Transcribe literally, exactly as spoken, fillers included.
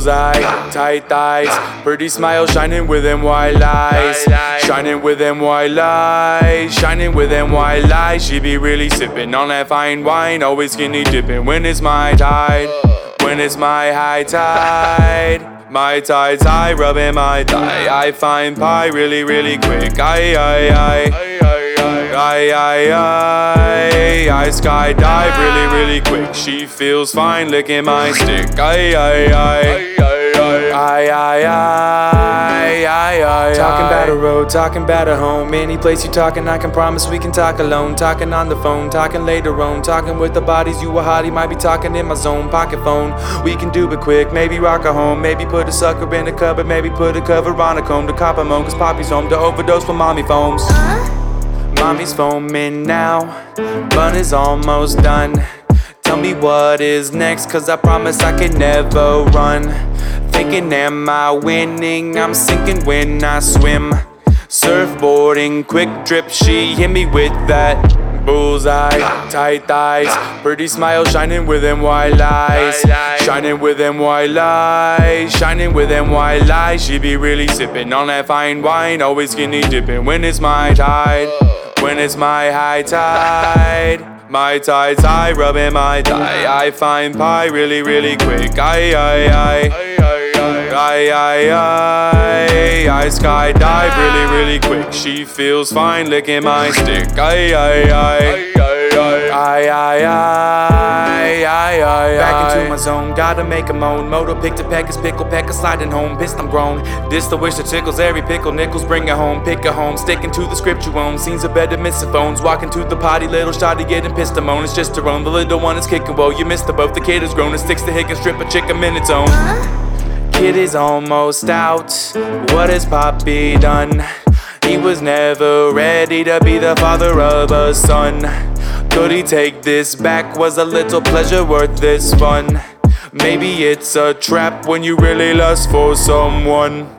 Bullseye, tight thighs, pretty smile shining with them white lies. Shining with them white lies, shining with them white lies. She be really sipping on that fine wine, always skinny dipping when it's my tide. When it's my high tide, my tide's high, rubbing my thigh. I find pie really, really quick. I, I, I, I, I, I, I skydive really, really quick. She feels fine licking my stick. I, I, I, I, I, I, I, I. Talking about a road, talking about a home. Any place you talking, I can promise we can talk alone. Talking on the phone, talking later on. Talking with the bodies, you a hottie, might be talking in my zone. Pocket phone, we can do it quick. Maybe rock a home, maybe put a sucker in the cupboard. Maybe put a cover on a comb to cop a moan. Cause Poppy's home to overdose for mommy foams. Mommy's foaming now, bun is almost done. Tell me what is next, cause I promise I can never run. Thinking, am I winning? I'm sinking when I swim. Surfboarding, quick drip, she hit me with that. Bullseye, tight thighs, pretty smile shining with them white lies. Shining with them white lies, shining with them white lies. She be really sipping on that fine wine, always skinny dipping when it's my tide. When it's my high tide, my tide's high, rubbing my thigh. I find pie really, really quick. I, I, I, I, I, I, I skydive really, really quick. She feels fine licking my stick. I, I, I, I, I, I, I, I, back into my zone, gotta make a moan. Moto pick to peck is pickle pecker sliding home. Pissed I'm grown, this the wish that tickles every pickle. Nickels bring it home, pick a home. Sticking to the script you own, scenes are better misophones. Walking to the potty, little shotty getting pissed to moan. It's just her own, the little one is kicking. Whoa, you missed the boat, the kid is grown. It sticks to hick and strip a chick a minute's own. Kid is almost out, what has Poppy done? He was never ready to be the father of a son. Could he take this back? Was a little pleasure worth this fun? Maybe it's a trap when you really lust for someone.